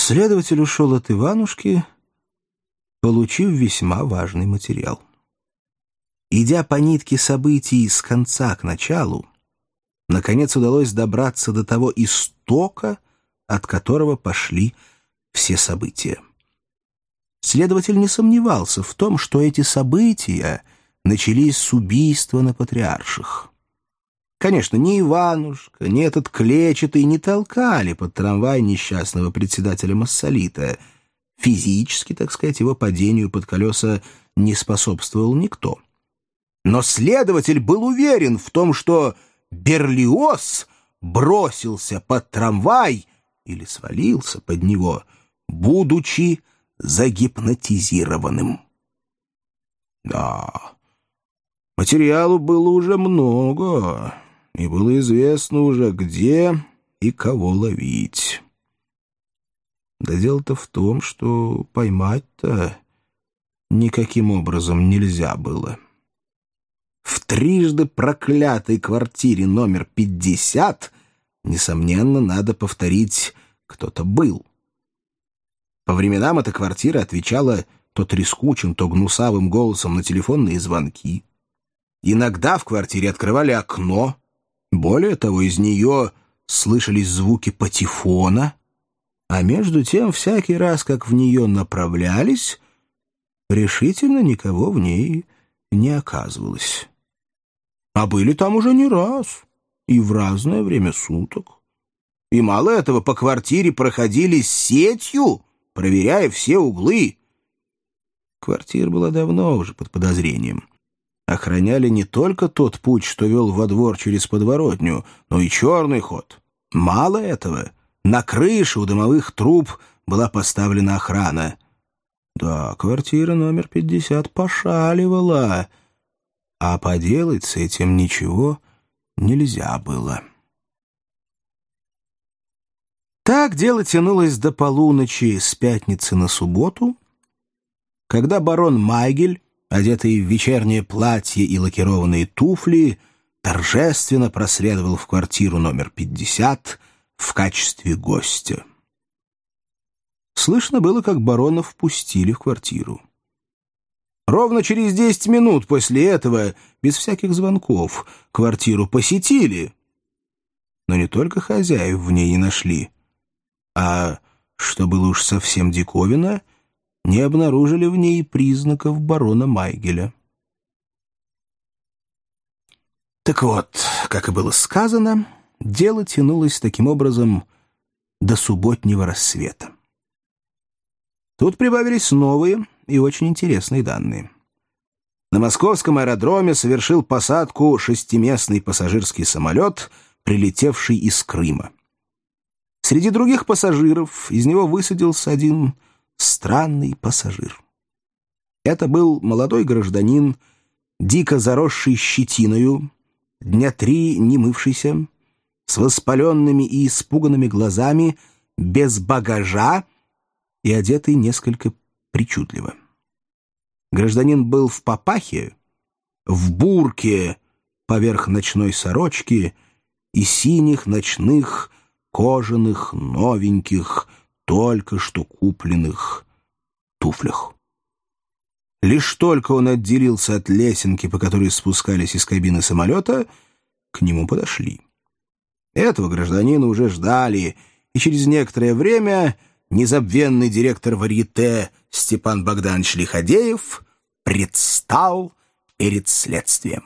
Следователь ушел от Иванушки, получив весьма важный материал. Идя по нитке событий с конца к началу, наконец удалось добраться до того истока, от которого пошли все события. Следователь не сомневался в том, что эти события начались с убийства на Патриарших. Конечно, ни Иванушка, ни этот Клечатый не толкали под трамвай несчастного председателя Массолита. Физически, так сказать, его падению под колеса не способствовал никто. Но следователь был уверен в том, что Берлиоз бросился под трамвай или свалился под него, будучи загипнотизированным. Да, материалу было уже много, и было известно уже, где и кого ловить. Да дело-то в том, что поймать-то никаким образом нельзя было. В трижды проклятой квартире номер 50, несомненно, надо повторить, кто-то был. По временам эта квартира отвечала то трескучим, то гнусавым голосом на телефонные звонки. Иногда в квартире открывали окно. Более того, из нее слышались звуки патефона. А между тем, всякий раз, как в нее направлялись, решительно никого в ней не оказывалось. А были там уже не раз и в разное время суток. И мало этого, по квартире проходили с сетью, проверяя все углы. Квартира была давно уже под подозрением. Охраняли не только тот путь, что вел во двор через подворотню, но и черный ход. Мало этого, на крыше у дымовых труб была поставлена охрана. Да, квартира номер 50 пошаливала, а поделать с этим ничего нельзя было. Так дело тянулось до полуночи с пятницы на субботу, когда барон Майгель, одетый в вечернее платье и лакированные туфли, торжественно проследовал в квартиру номер 50 в качестве гостя. Слышно было, как барона впустили в квартиру. Ровно через 10 минут после этого, без всяких звонков, квартиру посетили. Но не только хозяев в ней не нашли, а, что было уж совсем диковинно, не обнаружили в ней признаков барона Майгеля. Так вот, как и было сказано, дело тянулось таким образом до субботнего рассвета. Тут прибавились новые и очень интересные данные. На московском аэродроме совершил посадку шестиместный пассажирский самолет, прилетевший из Крыма. Среди других пассажиров из него высадился один странный пассажир. Это был молодой гражданин, дико заросший щетиною, дня 3 не мывшийся, с воспаленными и испуганными глазами, без багажа и одетый несколько причудливо. Гражданин был в папахе, в бурке поверх ночной сорочки и синих ночных кожаных, новеньких, только что купленных туфлях. Лишь только он отделился от лесенки, по которой спускались из кабины самолета, к нему подошли. Этого гражданина уже ждали, и через некоторое время незабвенный директор Варьете Степан Богданович Лиходеев предстал перед следствием.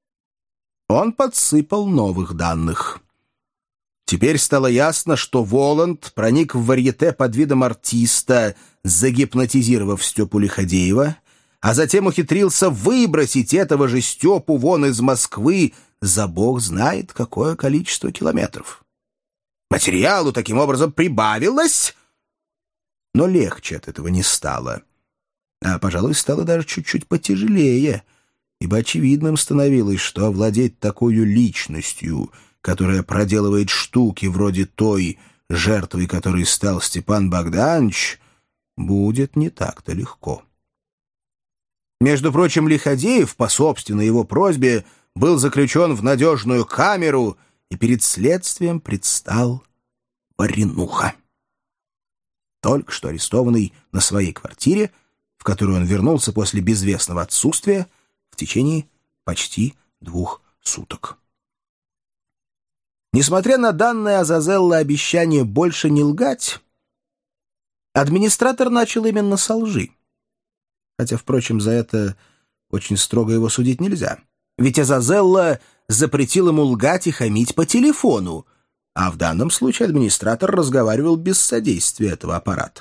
Он подсыпал новых данных. Теперь стало ясно, что Воланд проник в Варьете под видом артиста, загипнотизировав Степу Лиходеева, а затем ухитрился выбросить этого же Степу вон из Москвы за бог знает какое количество километров. Материалу таким образом прибавилось, но легче от этого не стало. А, пожалуй, стало даже чуть-чуть потяжелее, ибо очевидным становилось, что овладеть такой личностью, которая проделывает штуки вроде той, жертвой которой стал Степан Богданович, будет не так-то легко. Между прочим, Лиходеев, по собственной его просьбе, был заключен в надежную камеру и перед следствием предстал Варенуха. только что арестованный на своей квартире, в которую он вернулся после безвестного отсутствия в течение почти 2 суток. Несмотря на данное Азазелло обещание больше не лгать, администратор начал именно со лжи. Хотя, впрочем, за это очень строго его судить нельзя. Ведь Азазелло запретил ему лгать и хамить по телефону, а в данном случае администратор разговаривал без содействия этого аппарата.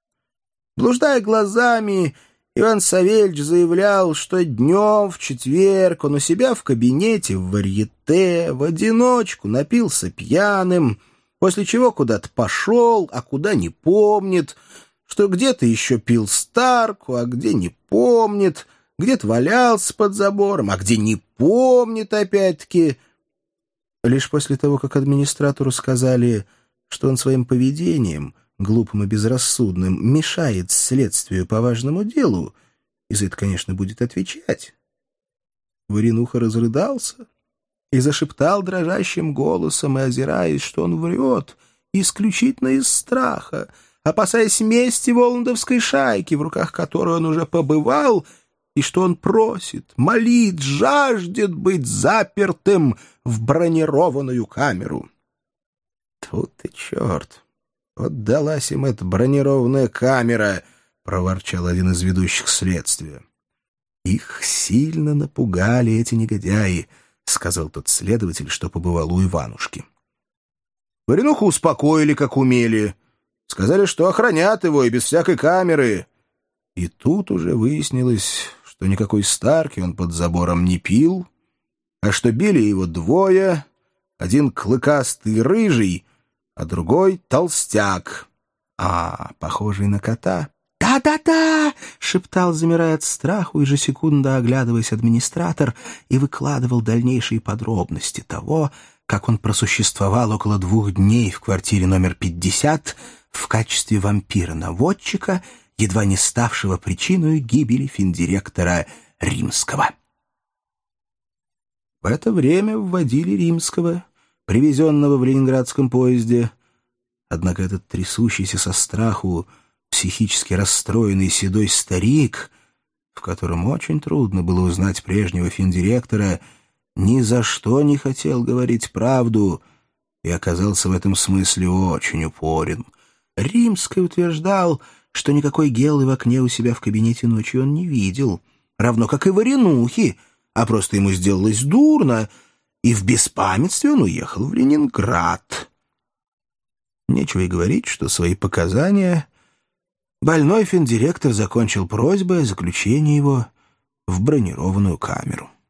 Блуждая глазами, Иван Савельич заявлял, что днем в четверг он у себя в кабинете в варьете в одиночку напился пьяным, после чего куда-то пошел, а куда не помнит, что где-то еще пил старку, а где не помнит, где-то валялся под забором, а где не помнит опять-таки. Лишь после того, как администратору сказали, что он своим поведением, глупым и безрассудным, мешает следствию по важному делу, и за это, конечно, будет отвечать, Варенуха разрыдался и зашептал дрожащим голосом и озираясь, что он врет исключительно из страха, опасаясь мести воландовской шайки, в руках которой он уже побывал, и что он просит, молит, жаждет быть запертым в бронированную камеру. Тут и черт! Вот далась им эта бронированная камера, — проворчал один из ведущих следствия. Их сильно напугали эти негодяи, — сказал тот следователь, что побывал у Иванушки. Варенуху успокоили, как умели. Сказали, что охранят его и без всякой камеры. И тут уже выяснилось, что никакой старки он под забором не пил, а что били его 2, один клыкастый рыжий, а другой толстяк, похожий на кота. «Да-да-да!» — шептал, замирая от страху, ежесекунда оглядываясь администратор, и выкладывал дальнейшие подробности того, как он просуществовал около 2 дней в квартире номер 50 в качестве вампира-наводчика, едва не ставшего причиной гибели финдиректора Римского. В это время вводили Римского, привезенного в ленинградском поезде. Однако этот трясущийся со страху, психически расстроенный седой старик, в котором очень трудно было узнать прежнего финдиректора, ни за что не хотел говорить правду и оказался в этом смысле очень упорен. Римский утверждал, что никакой гелы в окне у себя в кабинете ночью он не видел, равно как и Варенухи, а просто ему сделалось дурно, и в беспамятстве он уехал в Ленинград. Нечего и говорить, что свои показания больной финдиректор закончил просьбой о заключении его в бронированную камеру.